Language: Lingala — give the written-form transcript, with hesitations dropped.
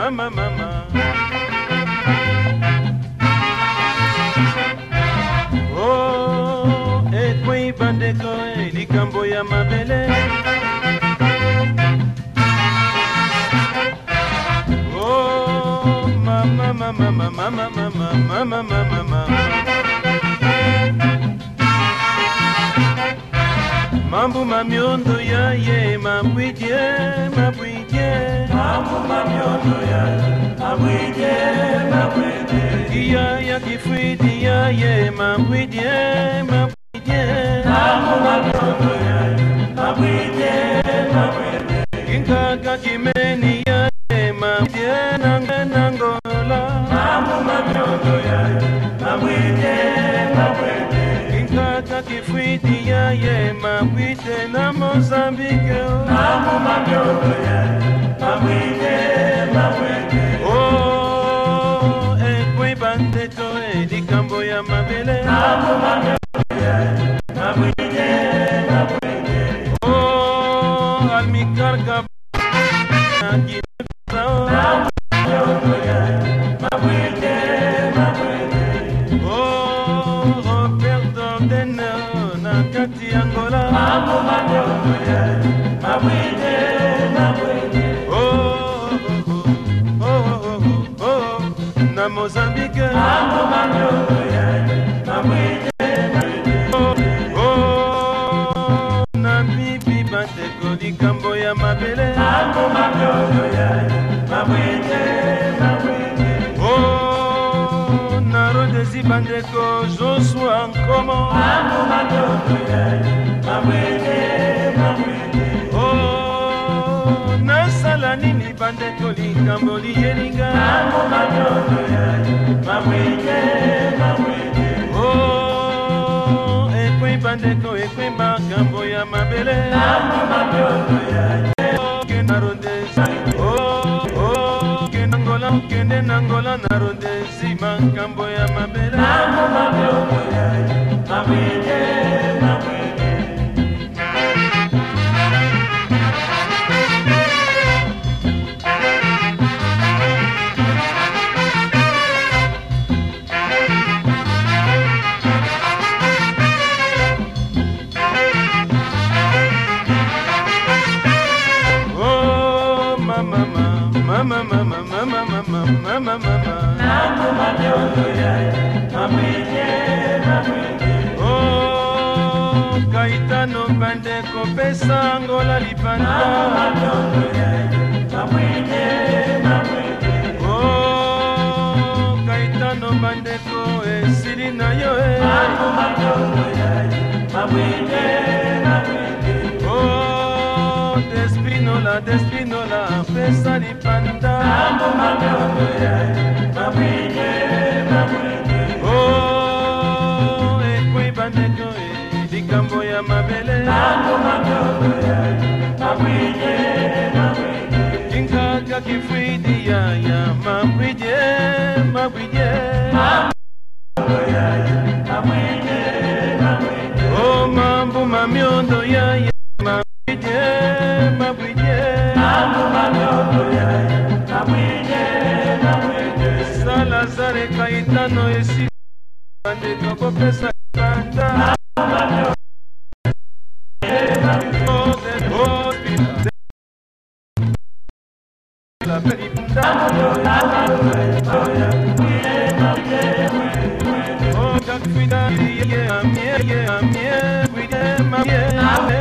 mama mama. Oh, ekwe bandeko likambo ya mabele. Oh, mama mama mama mama mama mama mama. Mambo mamiondo ya ye mabwidye mabwidye. Mambo mamiondo ya mabwidye mabwidye. Iya ya kifwidi ya ye mabwidye mabwidye. Mambo mamiondo ya mabwidye mabwidye. Kinkaka kimeni ya ye mabwidye nangola. Mambo mamiondo ya mabwidye mabwidye. Kinkaka kifwidi ya ye mabwidye na Mozambique. Mambo mamiondo ya mabwidye mabwidye. Oh, ekwe bandeto likambo ya mabele. Mambo mamiondo ya mabwidye mabwidye. Oh, almikarka na Mambo mamiondo ya mabwidye mabwidye. oh, Roberto Dena na kati Angola. Mambo mamiondo ya mabwidye mabwidye. Oh, oh, oh, oh, oh, na Mozambique. Mambo mamiondo ya mabwidye mabwidye. Oh, na bibi bandeko likambo ya mabele. Mambo mamiondo ya mabwidye mabwidye. Oh, na rodezi bandeko Joshua Nkomo. Mambo mamiondo ya mabwidye mabwidye. Oh, nasala nini bandeko likambo liyelinga. Mambo mamiondo ya mabwidye mabwidye. Oh, ekwe bandeko ekwe makambo ya mabele. Mambo mamiondo ya Oh, kenda rodezi. Oh, kenda Angola, kende Angola na rodezi makambo ya mabele. Mambo mamiondo ya mabwidye mabwidye. Oh, mama mama mama mama mama mama mama. Mambo mamiondo ya mabwidye mabwidye. Oh, Kaitano bandeko pesa Angola lipanda. Mambo mamiondo ya mabwidye mabwidye. Oh, Kaitano bandeko esili na yo. Mambo mamiondo ya mabwidye mabwidye. Oh, Despinola pesa lipanda. Mambo mamiondo ya mabwidye mabwidye. Oh, ekwe bandeko likambo ya mabele. Mambo mamiondo ya mabwidye mabwidye. Kinkaka kifwidi ya mabwidye mabwidye. Mambo ya mabwidye mabwidye. Oh, mambo mamiondo ya mabwidye mabwidye. Mambo mamiondo ya mabwidye mabwidye. Salazar Kaitano esili bandeko kopesa kanda. Mambo mamiondo ya mabwidye. Oh, la pelipunda. Oh, kakfida ye amie,